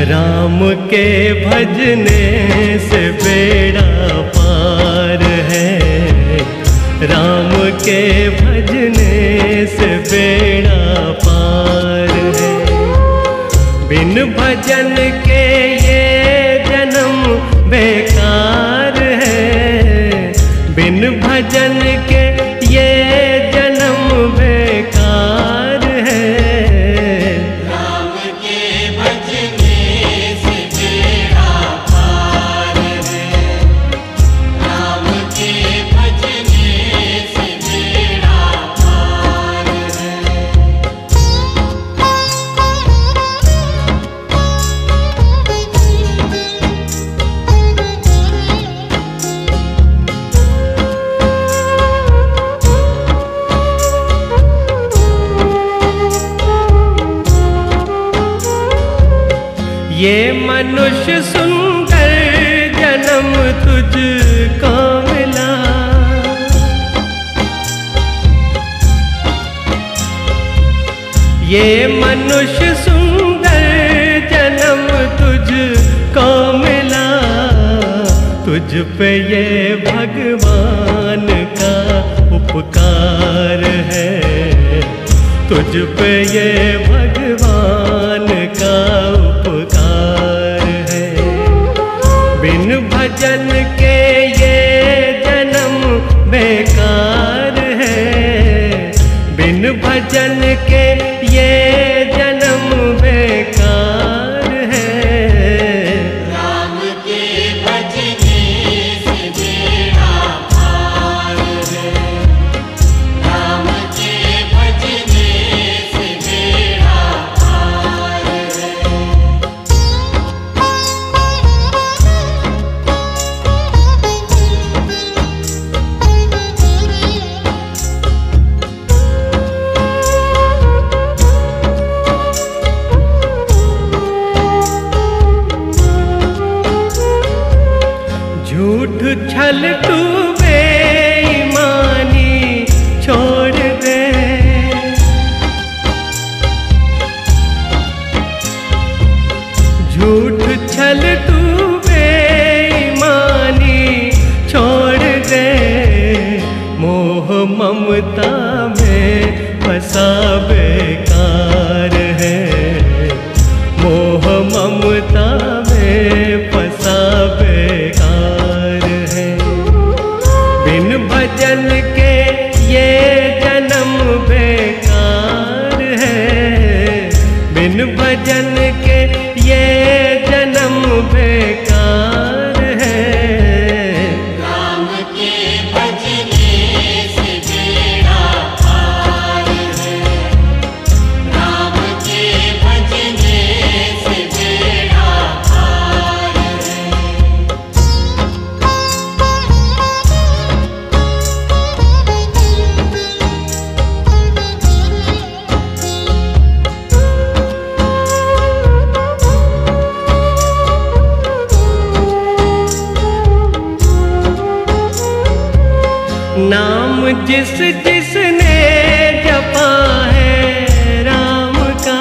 राम के भजने से बेड़ा पार है, राम के भजने से बेड़ा पार है। बिन भजन के ये जन्म बेकार है, बिन भजन के ये जन्म बेकार है। ये मनुष्य सुंदर जन्म तुझको मिला, ये मनुष्य सुंदर जन्म तुझको मिला। तुझ पे ये भगवान का उपकार है, तुझ पे ये भगवान का उपकार है। बिन भजन के ये जन्म बेकार है, बिन भजन के ये जन्म बेकार है। राम के भजने से बेड़ा पार है, राम के भजने से बेड़ा पार है। झूठ छल तू बेईमानी छोड़ दे, झूठ छल तू बेईमानी छोड़ दे। मोह ममता में फंसा बेकार है, मोह ममता में फंसा बेकार है। बिन भजन के ये जन्म बेकार है, बिन भजन के ये जन्म बेकार है। राम के भजने से बेड़ा पार है, राम के भजने से बेड़ा पार है। नाम जिस जिसने जपा है राम का,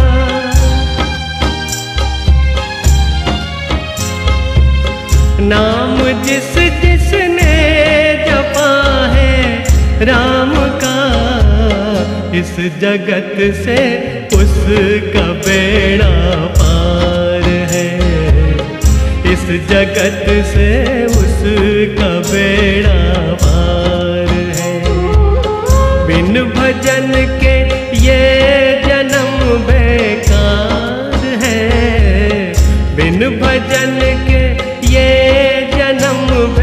नाम जिस जिसने जपा है राम का, इस जगत से उसका बेड़ा पार है, इस जगत से उसका बेड़ा पार है। बिन भजन के ये जन्म बेकार है, बिन भजन के ये जन्म